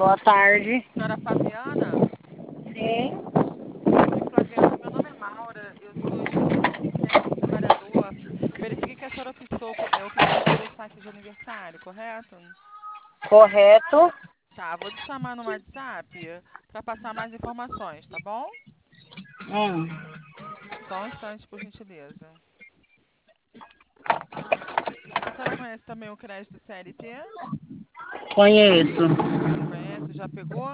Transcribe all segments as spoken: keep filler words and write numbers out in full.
Boa tarde. Senhora Fabiana? Sim. Oi, Flaviana. Meu nome é Maura. Eu sou escritora, intérprete, trabalhador. Verifiquei que a senhora optou, pe- é, optou pelo saque de aniversário, correto? Correto. Tá, vou te chamar no WhatsApp para passar mais informações, tá bom? Hum. Só um instante, por gentileza. A senhora conhece também o crédito C L T? Conheço. Conhece? Já pegou?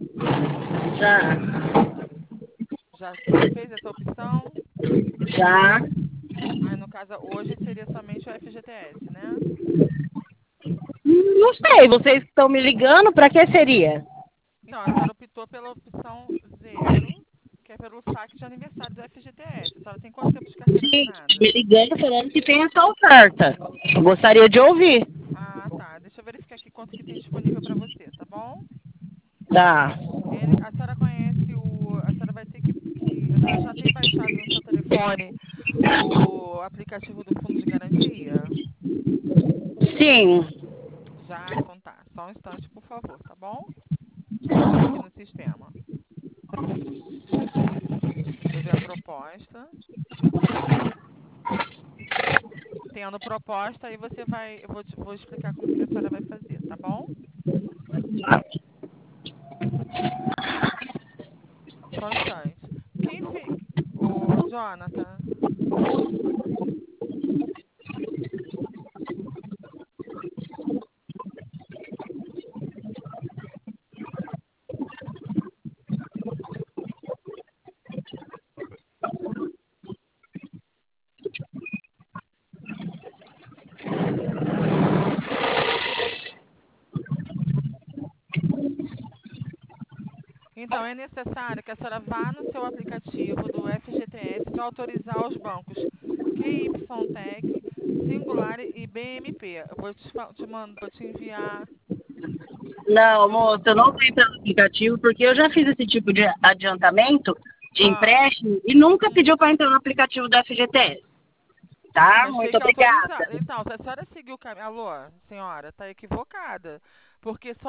Já. Já, já fez essa opção? Já. Aí, no caso, hoje seria somente o F G T S, né? Hum, Não sei, vocês que estão me ligando, pra que seria? Não, a senhora optou pela opção zero, que é pelo saque de aniversário do F G T S. A senhora tem quanto tempo de carteira Gente, me assinada? ligando falando que tem essa oferta. Eu gostaria de ouvir. Ah, tá. Deixa eu verificar aqui quanto que tem disponível para você, tá bom? Tá. Ele, a senhora conhece o... A senhora vai ter que, que... A senhora já tem baixado no seu telefone o aplicativo do Fundo de Garantia? Sim. Já? Então tá. Só um instante, por favor, tá bom? Deixa eu entrar aqui no sistema. Deixa eu ver a proposta. Tendo proposta, aí você vai... Eu vou, te- vou explicar como que a senhora vai fazer, tá bom? Só um instante. Quem fica... O Jonathan. Então, é necessário que a senhora vá no seu aplicativo do F G T S para autorizar os bancos Q Y Tech, Singular e B M P. Eu vou te, fa- te, mando, vou te enviar. Não, Vou te, moça, eu não vou entrar no aplicativo porque eu já fiz esse tipo de adiantamento de ah, empréstimo e nunca hum. pediu para entrar no aplicativo do F G T S. Não, Tá? mas tem Muito que obrigada. autorizar. Então, se a senhora seguir o caminho. Alô, senhora, está equivocada. Porque só